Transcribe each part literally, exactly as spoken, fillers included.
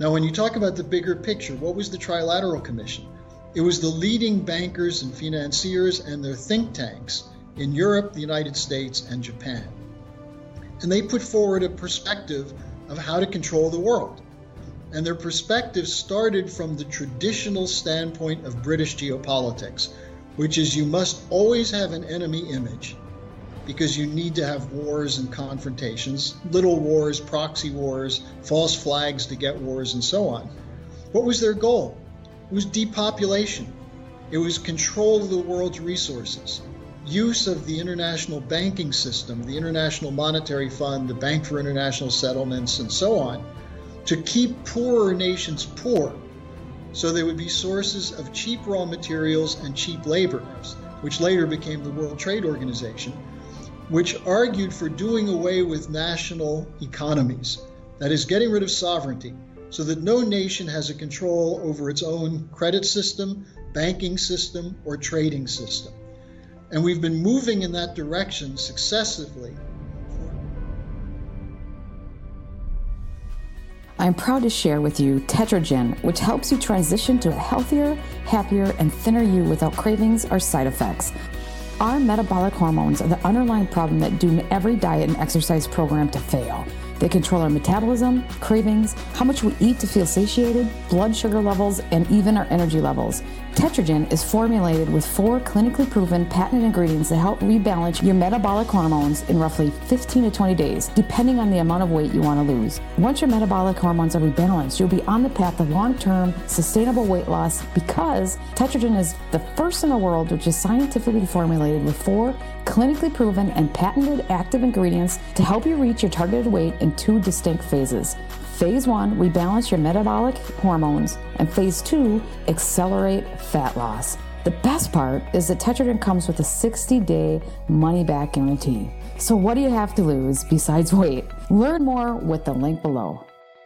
Now, when you talk about the bigger picture, what was the Trilateral Commission? It was the leading bankers and financiers and their think tanks in Europe, the United States, and Japan. And they put forward a perspective of how to control the world. And their perspective started from the traditional standpoint of British geopolitics, which is you must always have an enemy image because you need to have wars and confrontations, little wars, proxy wars, false flags to get wars, and so on. What was their goal? It was depopulation. It was control of the world's resources, use of the international banking system, the International Monetary Fund, the Bank for International Settlements, and so on, to keep poorer nations poor, so they would be sources of cheap raw materials and cheap labor, which later became the World Trade Organization, which argued for doing away with national economies, that is, getting rid of sovereignty, so that no nation has a control over its own credit system, banking system, or trading system. And we've been moving in that direction successively. I'm proud to share with you Tetragen, which helps you transition to a healthier, happier, and thinner you without cravings or side effects. Our metabolic hormones are the underlying problem that doom every diet and exercise program to fail. They control our metabolism, cravings, how much we eat to feel satiated, blood sugar levels, and even our energy levels. Tetragen is formulated with four clinically proven patented ingredients that help rebalance your metabolic hormones in roughly fifteen to twenty days, depending on the amount of weight you want to lose. Once your metabolic hormones are rebalanced, you'll be on the path of long-term, sustainable weight loss because Tetragen is the first in the world which is scientifically formulated with four clinically proven and patented active ingredients to help you reach your targeted weight in two distinct phases. Phase one, rebalance your metabolic hormones, and phase two, accelerate fat loss. The best part is that Tetragen comes with a sixty-day money-back guarantee. So what do you have to lose besides weight? Learn more with the link below.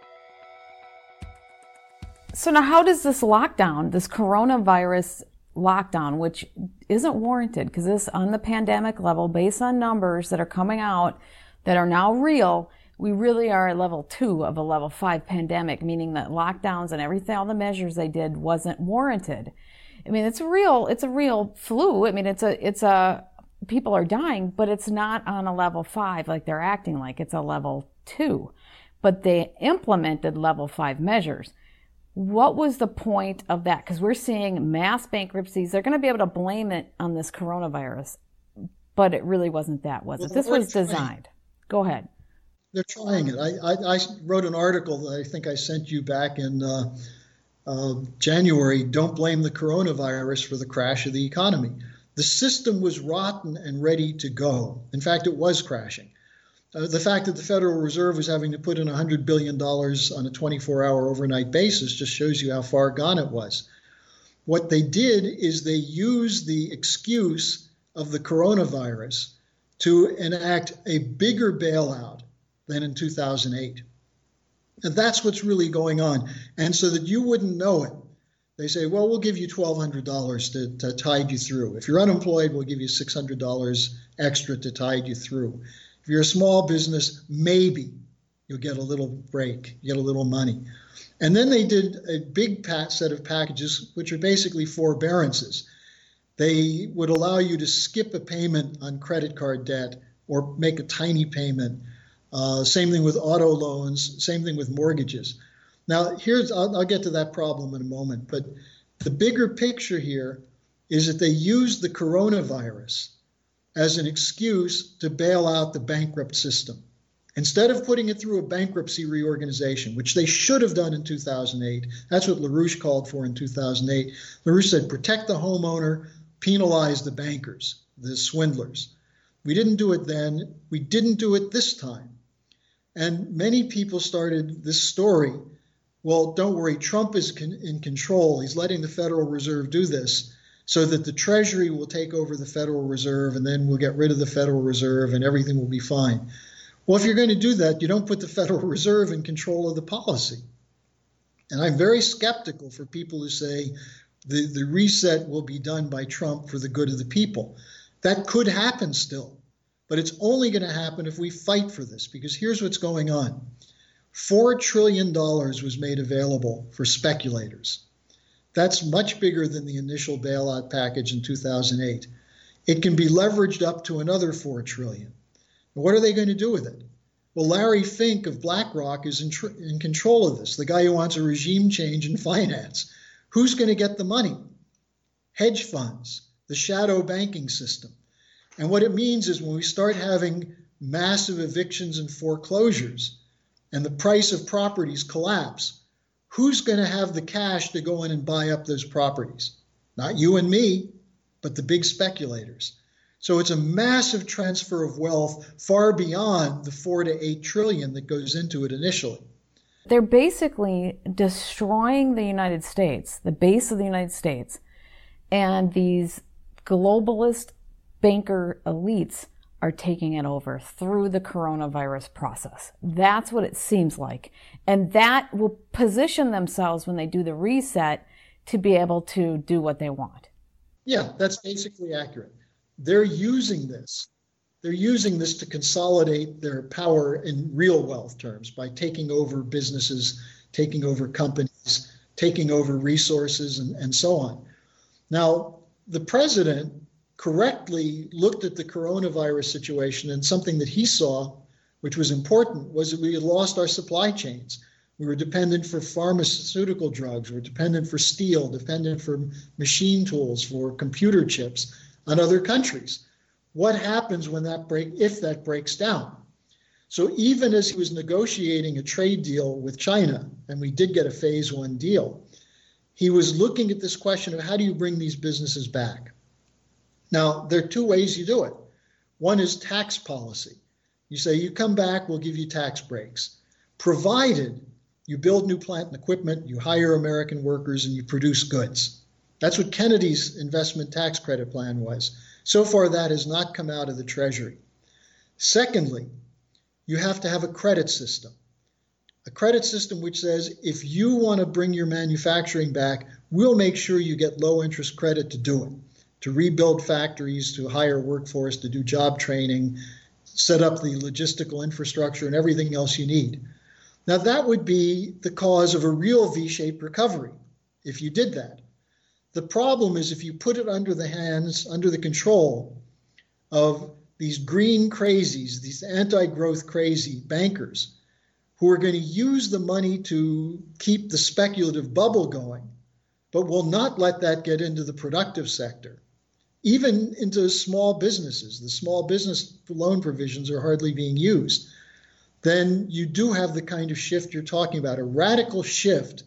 So now how does this lockdown, this coronavirus lockdown, which isn't warranted because this on the pandemic level, based on numbers that are coming out that are now real, we really are at level two of a level five pandemic, meaning that lockdowns and everything, all the measures they did wasn't warranted. I mean, it's a real, it's a real flu. I mean, it's a, it's a, people are dying, but it's not on a level five like they're acting like it's a level two. But they implemented level five measures. What was the point of that? Because we're seeing mass bankruptcies. They're going to be able to blame it on this coronavirus, but it really wasn't that, was it? This was designed. Go ahead. They're trying it. I, I, I wrote an article that I think I sent you back in uh, uh, January. Don't blame the coronavirus for the crash of the economy. The system was rotten and ready to go. In fact, it was crashing. Uh, the fact that the Federal Reserve was having to put in one hundred billion dollars on a twenty-four hour overnight basis just shows you how far gone it was. What they did is they used the excuse of the coronavirus to enact a bigger bailout than in two thousand eight. And that's what's really going on. And so that you wouldn't know it, they say, well, we'll give you twelve hundred dollars to, to tide you through. If you're unemployed, we'll give you six hundred dollars extra to tide you through. If you're a small business, maybe you'll get a little break, you get a little money. And then they did a big set of packages, which are basically forbearances. They would allow you to skip a payment on credit card debt or make a tiny payment. Uh, same thing with auto loans, same thing with mortgages. Now, here's, I'll, I'll get to that problem in a moment, but the bigger picture here is that they used the coronavirus as an excuse to bail out the bankrupt system. Instead of putting it through a bankruptcy reorganization, which they should have done in two thousand eight, that's what LaRouche called for in two thousand eight. LaRouche said, protect the homeowner, penalize the bankers, the swindlers. We didn't do it then. We didn't do it this time. And many people started this story. Well, don't worry, Trump is con- in control. He's letting the Federal Reserve do this so that the Treasury will take over the Federal Reserve and then we'll get rid of the Federal Reserve and everything will be fine. Well, if you're going to do that, you don't put the Federal Reserve in control of the policy. And I'm very skeptical for people who say the, the reset will be done by Trump for the good of the people. That could happen still, but it's only going to happen if we fight for this, because here's what's going on. four trillion dollars was made available for speculators. That's much bigger than the initial bailout package in two thousand eight. It can be leveraged up to another four trillion dollars. What are they going to do with it? Well, Larry Fink of BlackRock is in, tr- in control of this, the guy who wants a regime change in finance. Who's going to get the money? Hedge funds, the shadow banking system. And what it means is when we start having massive evictions and foreclosures and the price of properties collapse, who's going to have the cash to go in and buy up those properties? Not you and me, but the big speculators. So it's a massive transfer of wealth far beyond the four to eight trillion that goes into it initially. They're basically destroying the United States, the base of the United States, and these globalist banker elites are taking it over through the coronavirus process. That's what it seems like. And that will position themselves when they do the reset to be able to do what they want. Yeah, that's basically accurate. They're using this. They're using this to consolidate their power in real wealth terms by taking over businesses, taking over companies, taking over resources, and, and so on. Now, the president correctly looked at the coronavirus situation, and something that he saw, which was important, was that we had lost our supply chains. We were dependent for pharmaceutical drugs, we were dependent for steel, dependent for machine tools, for computer chips on other countries. What happens when that break, if that breaks down? So even as he was negotiating a trade deal with China, and we did get a phase one deal, he was looking at this question of how do you bring these businesses back? Now, there are two ways you do it. One is tax policy. You say, you come back, we'll give you tax breaks, provided you build new plant and equipment, you hire American workers, and you produce goods. That's what Kennedy's investment tax credit plan was. So far, that has not come out of the Treasury. Secondly, you have to have a credit system. A credit system which says, if you want to bring your manufacturing back, we'll make sure you get low interest credit to do it, to rebuild factories, to hire workforce, to do job training, set up the logistical infrastructure and everything else you need. Now, that would be the cause of a real V-shaped recovery if you did that. The problem is if you put it under the hands, under the control of these green crazies, these anti-growth crazy bankers who are going to use the money to keep the speculative bubble going, but will not let that get into the productive sector, even into small businesses. The small business loan provisions are hardly being used. Then you do have the kind of shift you're talking about, a radical shift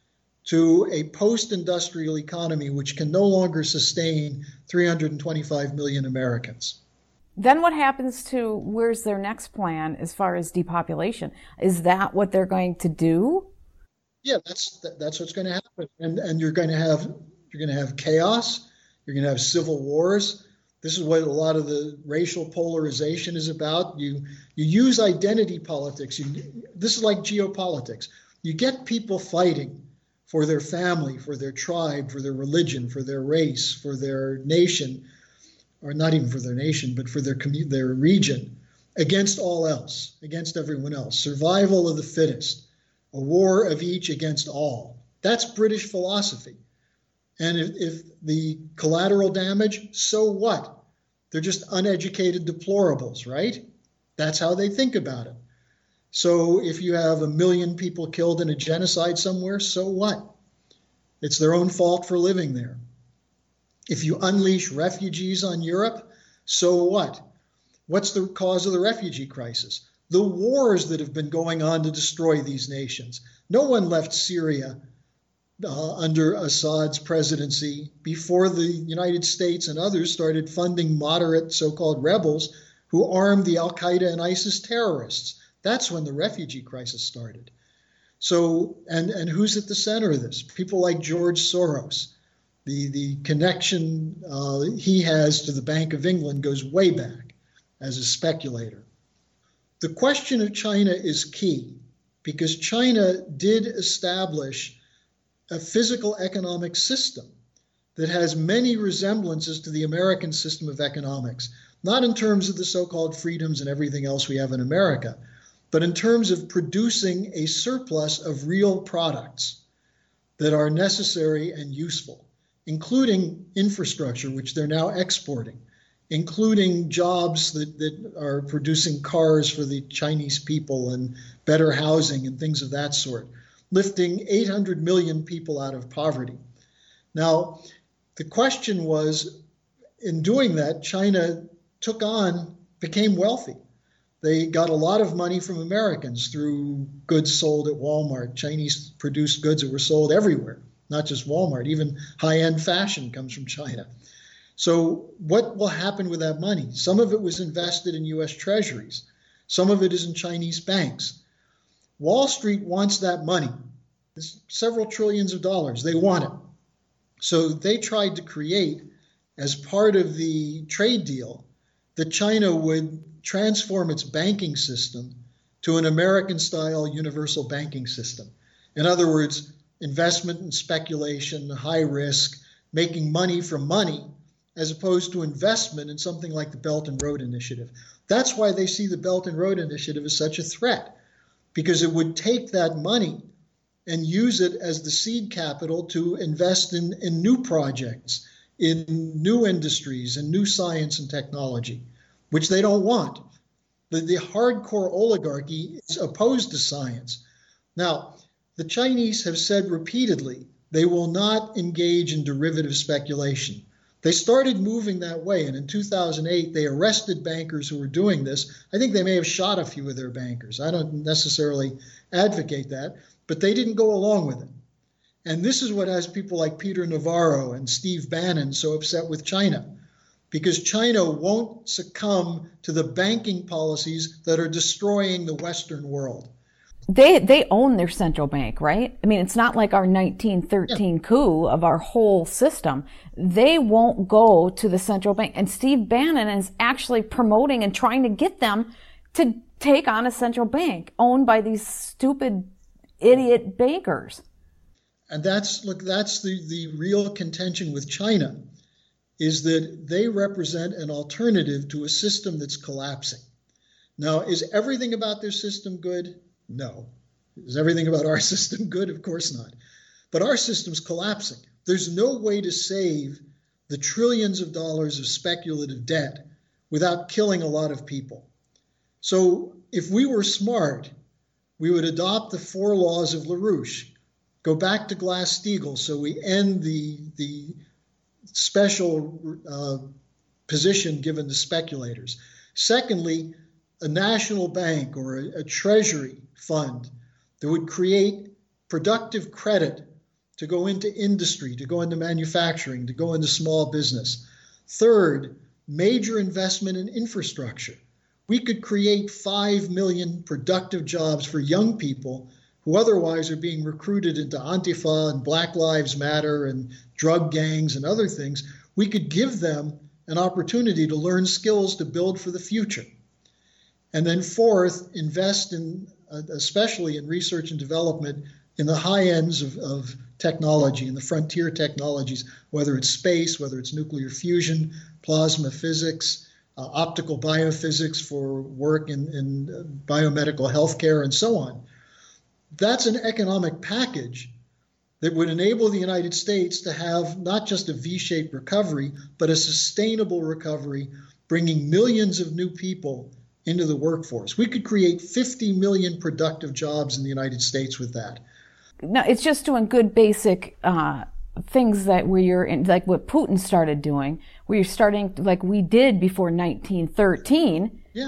to a post-industrial economy which can no longer sustain three hundred twenty-five million Americans. Then what happens to, where's their next plan as far as depopulation? Is that what they're going to do? Yeah, that's that's what's going to happen. And and you're going to have you're going to have chaos. You're going to have civil wars. This is what a lot of the racial polarization is about. You you use identity politics. You, this is like geopolitics. You get people fighting for their family, for their tribe, for their religion, for their race, for their nation, or not even for their nation, but for their commu- their region, against all else, against everyone else. Survival of the fittest, a war of each against all. That's British philosophy. And if, if the collateral damage, so what? They're just uneducated deplorables, right? That's how they think about it. So if you have a million people killed in a genocide somewhere, so what? It's their own fault for living there. If you unleash refugees on Europe, so what? What's the cause of the refugee crisis? The wars that have been going on to destroy these nations. No one left Syria uh, under Assad's presidency before the United States and others started funding moderate so-called rebels who armed the Al-Qaeda and ISIS terrorists. That's when the refugee crisis started. So, and, and who's at the center of this? People like George Soros. The, the connection uh, he has to the Bank of England goes way back as a speculator. The question of China is key because China did establish a physical economic system that has many resemblances to the American system of economics, not in terms of the so-called freedoms and everything else we have in America, but in terms of producing a surplus of real products that are necessary and useful, including infrastructure, which they're now exporting, including jobs that, that are producing cars for the Chinese people and better housing and things of that sort, lifting eight hundred million people out of poverty. Now, the question was, in doing that, China took on, became wealthy. They got a lot of money from Americans through goods sold at Walmart, Chinese produced goods that were sold everywhere, not just Walmart, even high-end fashion comes from China. So what will happen with that money? Some of it was invested in U S treasuries. Some of it is in Chinese banks. Wall Street wants that money. It's several trillions of dollars. They want it. So they tried to create, as part of the trade deal, that China would transform its banking system to an American-style universal banking system. In other words, investment and speculation, high risk, making money from money, as opposed to investment in something like the Belt and Road Initiative. That's why they see the Belt and Road Initiative as such a threat, because it would take that money and use it as the seed capital to invest in, in new projects, in new industries, and new science and technology, which they don't want. The, the hardcore oligarchy is opposed to science. Now, the Chinese have said repeatedly they will not engage in derivative speculation. They started moving that way, and in two thousand eight, they arrested bankers who were doing this. I think they may have shot a few of their bankers. I don't necessarily advocate that, but they didn't go along with it. And this is what has people like Peter Navarro and Steve Bannon so upset with China, because China won't succumb to the banking policies that are destroying the Western world. They they own their central bank, right? I mean, it's not like our nineteen thirteen yeah. coup of our whole system. They won't go to the central bank. And Steve Bannon is actually promoting and trying to get them to take on a central bank owned by these stupid, idiot bankers. And that's, look, that's the, the real contention with China, is that they represent an alternative to a system that's collapsing. Now, is everything about their system good? No. Is everything about our system good? Of course not. But our system's collapsing. There's no way to save the trillions of dollars of speculative debt without killing a lot of people. So if we were smart, we would adopt the four laws of LaRouche, go back to Glass-Steagall so we end the, the special uh, position given to speculators. Secondly, a national bank or a, a treasury fund that would create productive credit to go into industry, to go into manufacturing, to go into small business. Third, major investment in infrastructure. We could create five million productive jobs for young people who otherwise are being recruited into Antifa and Black Lives Matter and drug gangs and other things. We could give them an opportunity to learn skills to build for the future. And then fourth, invest in, uh, especially in research and development in the high ends of, of technology, in the frontier technologies, whether it's space, whether it's nuclear fusion, plasma physics, uh, optical biophysics for work in, in biomedical healthcare, and so on. That's an economic package that would enable the United States to have not just a V-shaped recovery, but a sustainable recovery, bringing millions of new people into the workforce. We could create fifty million productive jobs in the United States with that. No, it's just doing good basic uh, things that where you're in, like what Putin started doing, where you're starting like we did before nineteen thirteen. Yeah.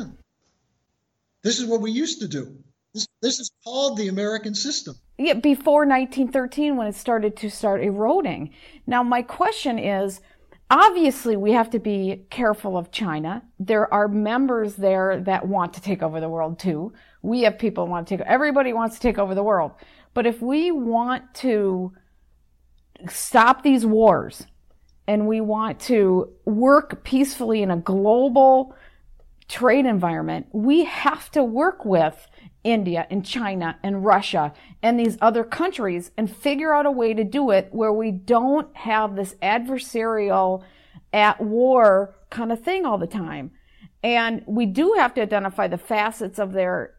This is what we used to do. This, this is called the American system. Yeah, before nineteen thirteen when it started to start eroding. Now, my question is, obviously, we have to be careful of China. There are members there that want to take over the world, too. We have people who want to take, everybody wants to take over the world. But if we want to stop these wars and we want to work peacefully in a global trade environment, we have to work with India and China and Russia and these other countries and figure out a way to do it where we don't have this adversarial at war kind of thing all the time. And we do have to identify the facets of their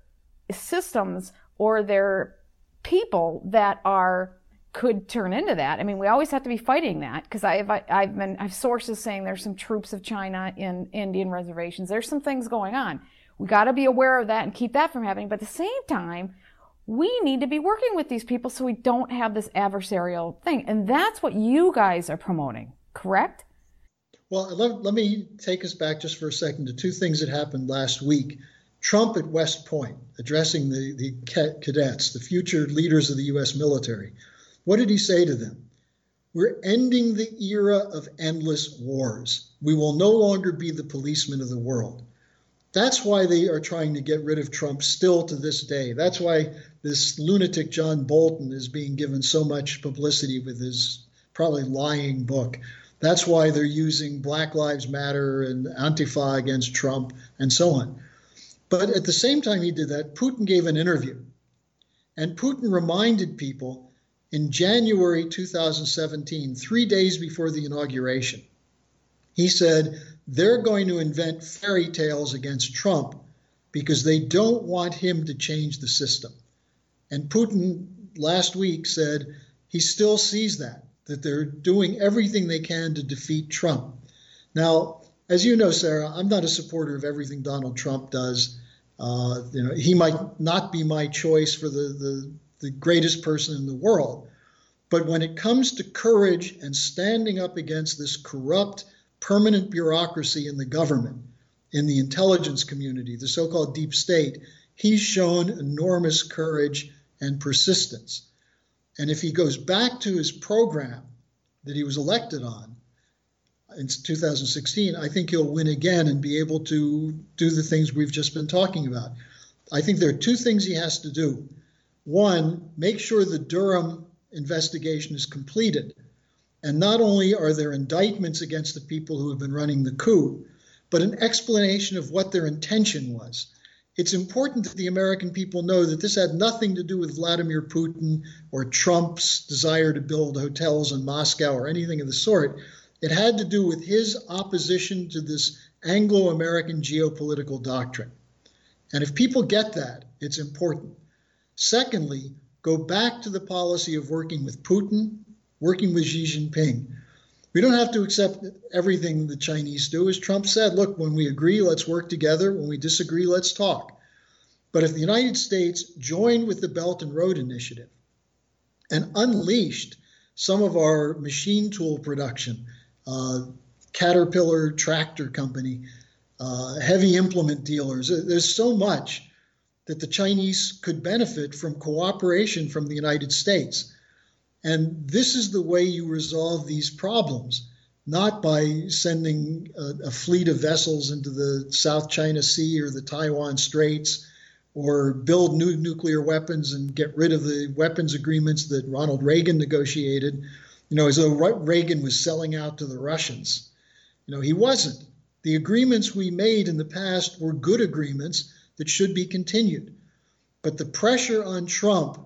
systems or their people that are could turn into that. I mean, we always have to be fighting that, because I've I've been I've sources saying there's some troops of China in Indian reservations. There's some things going on. We got to be aware of that and keep that from happening. But at the same time, we need to be working with these people so we don't have this adversarial thing. And that's what you guys are promoting, correct? Well, let, let me take us back just for a second to two things that happened last week. Trump at West Point, addressing the, the cadets, the future leaders of the U S military. What did he say to them? We're ending the era of endless wars. We will no longer be the policemen of the world. That's why they are trying to get rid of Trump still to this day. That's why this lunatic John Bolton is being given so much publicity with his probably lying book. That's why they're using Black Lives Matter and Antifa against Trump and so on. But at the same time he did that, Putin gave an interview. And Putin reminded people in January two thousand seventeen, three days before the inauguration, he said, they're going to invent fairy tales against Trump because they don't want him to change the system. And Putin last week said he still sees that, that they're doing everything they can to defeat Trump. Now, as you know, Sarah, I'm not a supporter of everything Donald Trump does. Uh, you know, he might not be my choice for the, the, the greatest person in the world. But when it comes to courage and standing up against this corrupt, permanent bureaucracy in the government, in the intelligence community, the so-called deep state, he's shown enormous courage and persistence. And if he goes back to his program that he was elected on in two thousand sixteen, I think he'll win again and be able to do the things we've just been talking about. I think there are two things he has to do. One, make sure the Durham investigation is completed. And not only are there indictments against the people who have been running the coup, but an explanation of what their intention was. It's important that the American people know that this had nothing to do with Vladimir Putin or Trump's desire to build hotels in Moscow or anything of the sort. It had to do with his opposition to this Anglo-American geopolitical doctrine. And if people get that, it's important. Secondly, go back to the policy of working with Putin, working with Xi Jinping. We don't have to accept everything the Chinese do. As Trump said, look, when we agree, let's work together. When we disagree, let's talk. But if the United States joined with the Belt and Road Initiative and unleashed some of our machine tool production, uh, Caterpillar Tractor Company, uh, heavy implement dealers, there's so much that the Chinese could benefit from cooperation from the United States. And this is the way you resolve these problems, not by sending a, a fleet of vessels into the South China Sea or the Taiwan Straits, or build new nuclear weapons and get rid of the weapons agreements that Ronald Reagan negotiated, you know, as though Reagan was selling out to the Russians. You know, he wasn't. The agreements we made in the past were good agreements that should be continued. But the pressure on Trump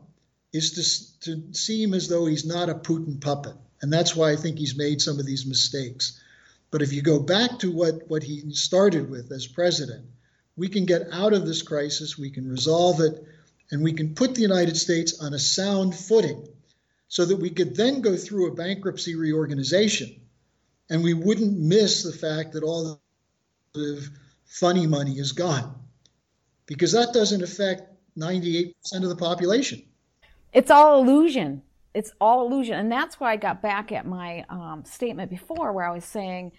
is to, to seem as though he's not a Putin puppet. And that's why I think he's made some of these mistakes. But if you go back to what, what he started with as president, we can get out of this crisis, we can resolve it, and we can put the United States on a sound footing so that we could then go through a bankruptcy reorganization and we wouldn't miss the fact that all the funny money is gone, because that doesn't affect ninety-eight percent of the population. It's all illusion. It's all illusion. And that's why I got back at my um, statement before, where I was saying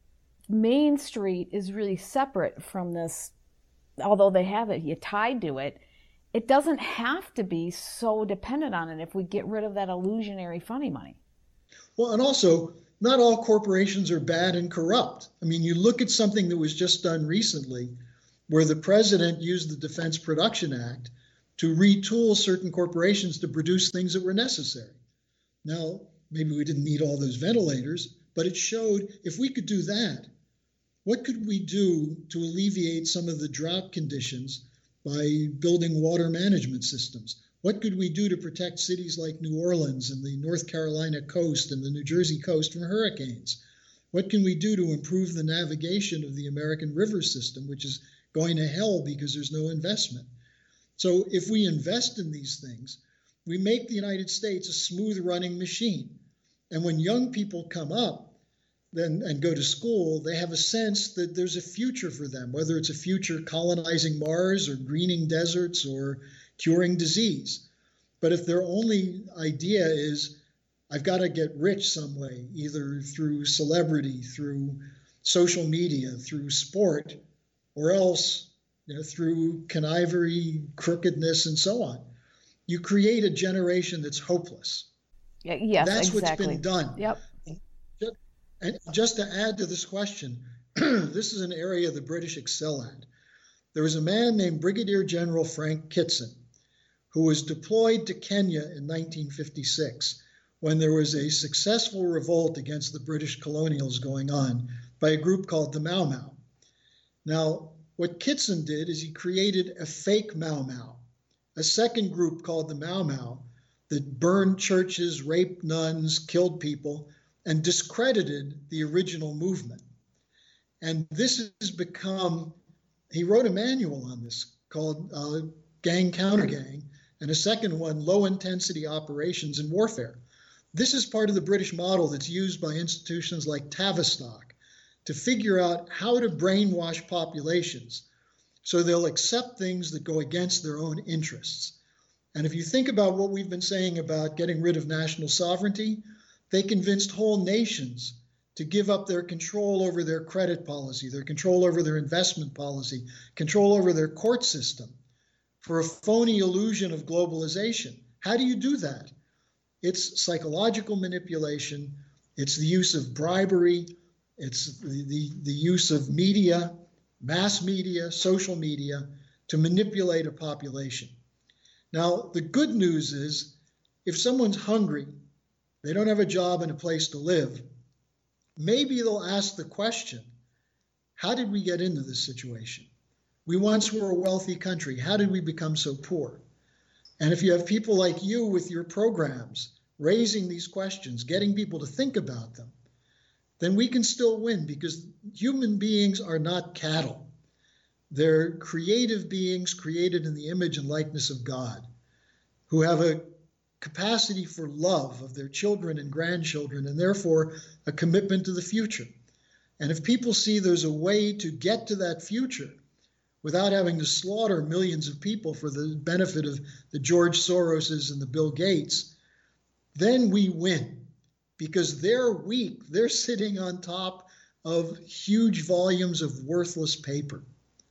Main Street is really separate from this, although they have it, you tied to it. It doesn't have to be so dependent on it if we get rid of that illusionary funny money. Well, and also, not all corporations are bad and corrupt. I mean, you look at something that was just done recently, where the president used the Defense Production Act to retool certain corporations to produce things that were necessary. Now, maybe we didn't need all those ventilators, but it showed if we could do that, what could we do to alleviate some of the drought conditions by building water management systems? What could we do to protect cities like New Orleans and the North Carolina coast and the New Jersey coast from hurricanes? What can we do to improve the navigation of the American river system, which is going to hell because there's no investment? So if we invest in these things, we make the United States a smooth running machine. And when young people come up then and go to school, they have a sense that there's a future for them, whether it's a future colonizing Mars or greening deserts or curing disease. But if their only idea is, I've got to get rich some way, either through celebrity, through social media, through sport, or else you know, through connivery, crookedness, and so on, you create a generation that's hopeless. Yeah, yes, that's exactly. what's been done. Yep. And just to add to this question, this is an area the British excel at. There was a man named Brigadier General Frank Kitson who was deployed to Kenya in nineteen fifty-six when there was a successful revolt against the British colonials going on by a group called the Mau Mau. Now, what Kitson did is he created a fake Mau Mau, a second group called the Mau Mau that burned churches, raped nuns, killed people, and discredited the original movement. And this has become, he wrote a manual on this called uh, Gang Counter Gang, and a second one, Low Intensity Operations and Warfare. This is part of the British model that's used by institutions like Tavistock to figure out how to brainwash populations so they'll accept things that go against their own interests. And if you think about what we've been saying about getting rid of national sovereignty, they convinced whole nations to give up their control over their credit policy, their control over their investment policy, control over their court system for a phony illusion of globalization. How do you do that? It's psychological manipulation. It's the use of bribery. It's the, the, the use of media, mass media, social media to manipulate a population. Now, the good news is if someone's hungry, they don't have a job and a place to live, maybe they'll ask the question, how did we get into this situation? We once were a wealthy country. How did we become so poor? And if you have people like you with your programs raising these questions, getting people to think about them, then we can still win, because human beings are not cattle. They're creative beings created in the image and likeness of God, who have a capacity for love of their children and grandchildren, and therefore a commitment to the future. And if people see there's a way to get to that future without having to slaughter millions of people for the benefit of the George Soroses and the Bill Gates, then we win, because they're weak. They're sitting on top of huge volumes of worthless paper.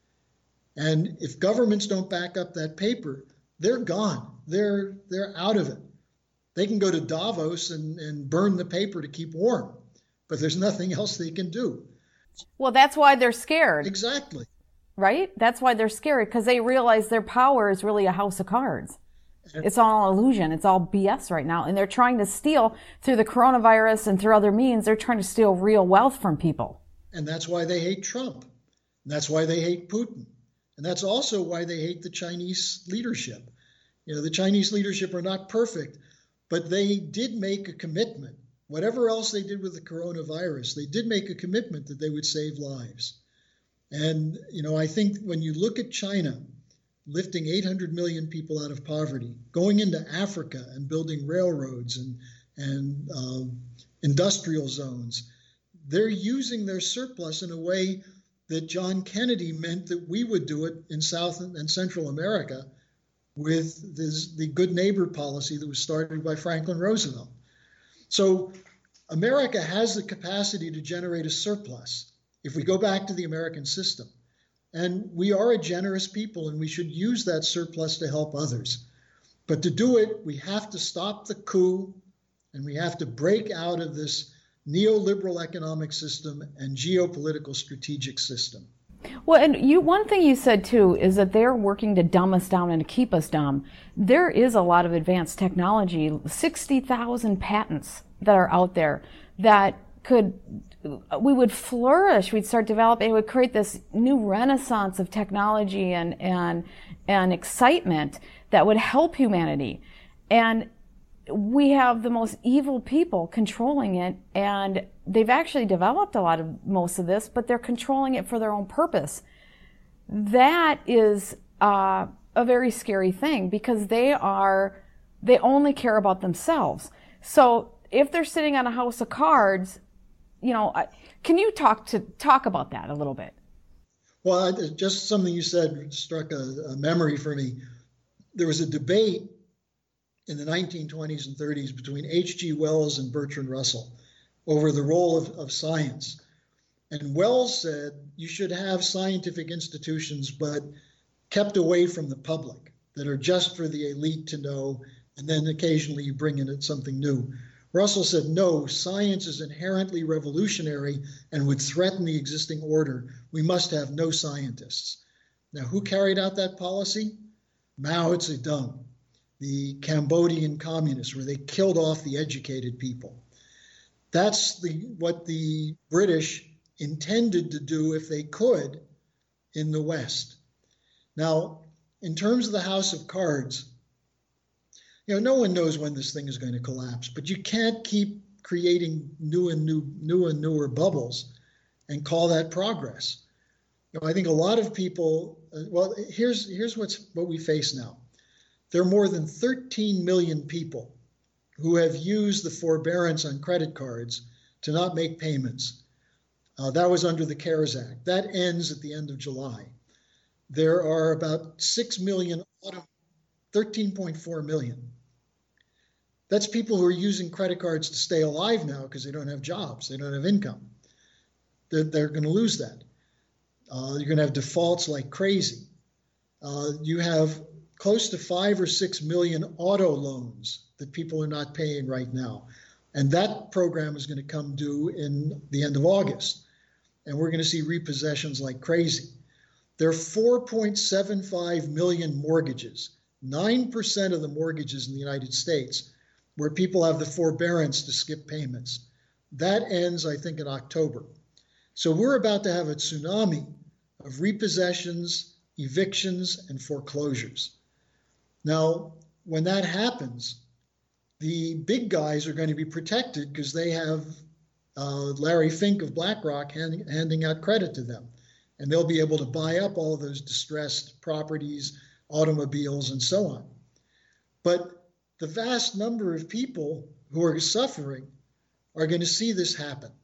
And if governments don't back up that paper, they're gone. They're they're out of it. They can go to Davos and, and burn the paper to keep warm, but there's nothing else they can do. Well, that's why they're scared. Exactly. Right? That's why they're scared, because they realize their power is really a house of cards. And it's all illusion. It's all B S right now. And they're trying to steal through the coronavirus and through other means. They're trying to steal real wealth from people. And that's why they hate Trump. And that's why they hate Putin. And that's also why they hate the Chinese leadership. You know, the Chinese leadership are not perfect, but they did make a commitment. Whatever else they did with the coronavirus, they did make a commitment that they would save lives. And, you know, I think when you look at China lifting eight hundred million people out of poverty, going into Africa and building railroads and, and uh, industrial zones, they're using their surplus in a way that John Kennedy meant that we would do it in South and Central America with this, the good neighbor policy that was started by Franklin Roosevelt. So America has the capacity to generate a surplus if we go back to the American system. And we are a generous people, and we should use that surplus to help others. But to do it, we have to stop the coup, and we have to break out of this neoliberal economic system and geopolitical strategic system. Well, and you, one thing you said too is that they're working to dumb us down and to keep us dumb. There is a lot of advanced technology, sixty thousand patents that are out there that could, we would flourish, we'd start developing, it would create this new renaissance of technology and, and, and excitement that would help humanity. And we have the most evil people controlling it, and they've actually developed a lot of most of this, but they're controlling it for their own purpose. That is uh, a very scary thing because they are, they only care about themselves. So if they're sitting on a house of cards, you know, can you talk to talk about that a little bit? Well, I, just something you said struck a, a memory for me. There was a debate in the nineteen twenties and thirties between H G Wells and Bertrand Russell over the role of, of science. And Wells said you should have scientific institutions, but kept away from the public, that are just for the elite to know, and then occasionally you bring in something new. Russell said, no, science is inherently revolutionary and would threaten the existing order. We must have no scientists. Now, who carried out that policy? Mao Zedong, the Cambodian communists, where they killed off the educated people. That's the what the British intended to do if they could in the West. Now, in terms of the House of Cards, you know, no one knows when this thing is going to collapse, but you can't keep creating new and new, new and newer bubbles and call that progress. You know, I think a lot of people, uh, well, here's here's what's what we face now. There are more than thirteen million people who have used the forbearance on credit cards to not make payments. Uh, that was under the CARES Act. That ends at the end of July. There are about six million, thirteen point four million. That's people who are using credit cards to stay alive now because they don't have jobs, they don't have income. They're, they're going to lose that. Uh, you're going to have defaults like crazy. Uh, you have close to five or six million auto loans that people are not paying right now. And that program is going to come due in the end of August. And we're going to see repossessions like crazy. There are four point seven five million mortgages, nine percent of the mortgages in the United States, where people have the forbearance to skip payments. That ends, I think, in October. So we're about to have a tsunami of repossessions, evictions, and foreclosures. Now, when that happens, the big guys are going to be protected because they have uh, Larry Fink of BlackRock hand, handing out credit to them. And they'll be able to buy up all those distressed properties, automobiles, and so on. But the vast number of people who are suffering are going to see this happen.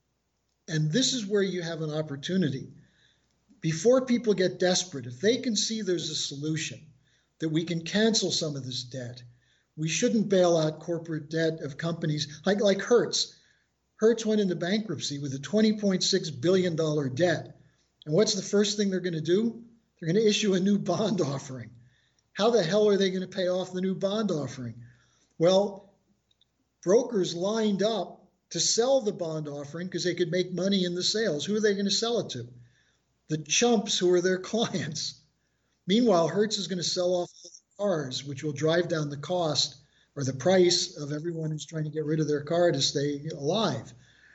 And this is where you have an opportunity. Before people get desperate, if they can see there's a solution, that we can cancel some of this debt, we shouldn't bail out corporate debt of companies like, like Hertz. Hertz went into bankruptcy with a twenty point six billion dollars debt. And what's the first thing they're going to do? They're going to issue a new bond offering. How the hell are they going to pay off the new bond offering? Well, brokers lined up to sell the bond offering because they could make money in the sales. Who are they going to sell it to? The chumps who are their clients. Meanwhile, Hertz is going to sell off cars, which will drive down the cost or the price of everyone who's trying to get rid of their car to stay alive.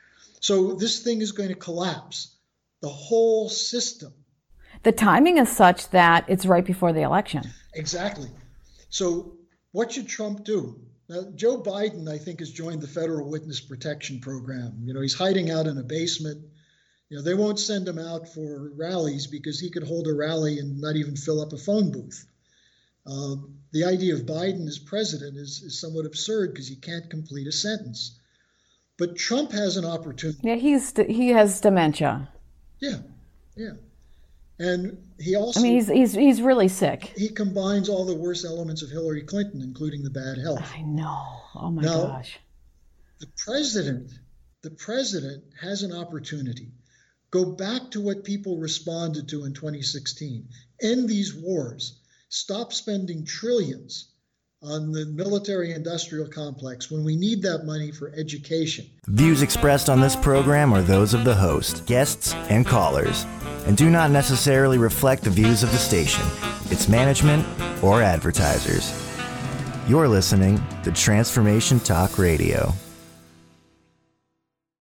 So this thing is going to collapse. The whole system. The timing is such that it's right before the election. Exactly. So what should Trump do? Now, Joe Biden, I think, has joined the Federal Witness Protection Program. You know, he's hiding out in a basement. You know, they won't send him out for rallies because he could hold a rally and not even fill up a phone booth. Uh, the idea of Biden as president is, is somewhat absurd because he can't complete a sentence. But Trump has an opportunity. Yeah, he's he has dementia. Yeah, yeah. And he also... I mean, he's, he's, he's really sick. He combines all the worst elements of Hillary Clinton, including the bad health. I know. Oh, my now, gosh. The president, the president has an opportunity. Go back to what people responded to in twenty sixteen. End these wars. Stop spending trillions on the military-industrial complex when we need that money for education. Views expressed on this program are those of the host, guests, and callers, and do not necessarily reflect the views of the station, its management, or advertisers. You're listening to Transformation Talk Radio.